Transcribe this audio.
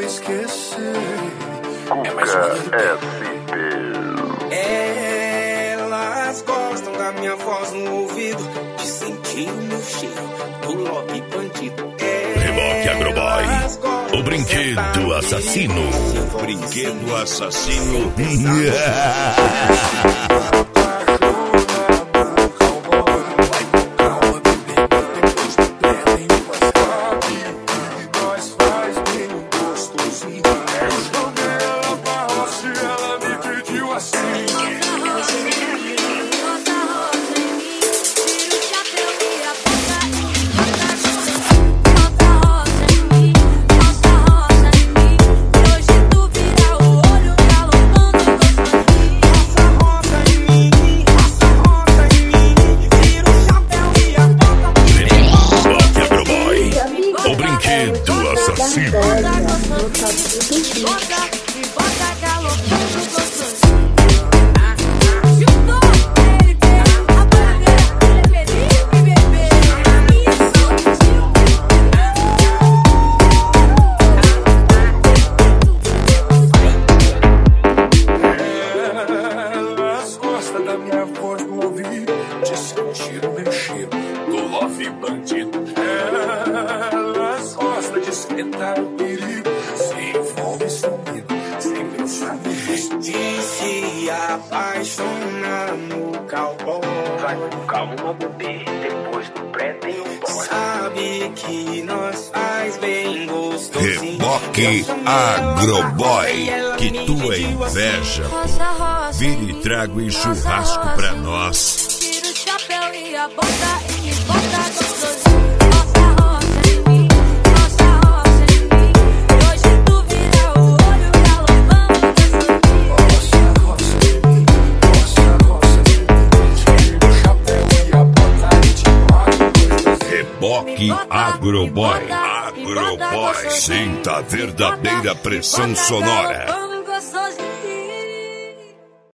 Elas gostam da minha voz no ouvido, de sentir o meu cheiro do love bandido. Reboque Agroboy, o brinquedo assassino. Brinquedo assassino. Reboque Agroboy, que tua inveja, pô. Vire trago e churrasco pra nós. Tira o chapéu e a bota e me bota gostosinho. Nossa roça em mim, nossa roça em mim. Hoje tu vira o olho galopando gostosinho. Nossa roça em mim, nossa roça em mim. Tira o chapéu e a bota e te bota gostosinho. Reboque Agroboy. Agroboy, sinta a verdadeira pressão sonora.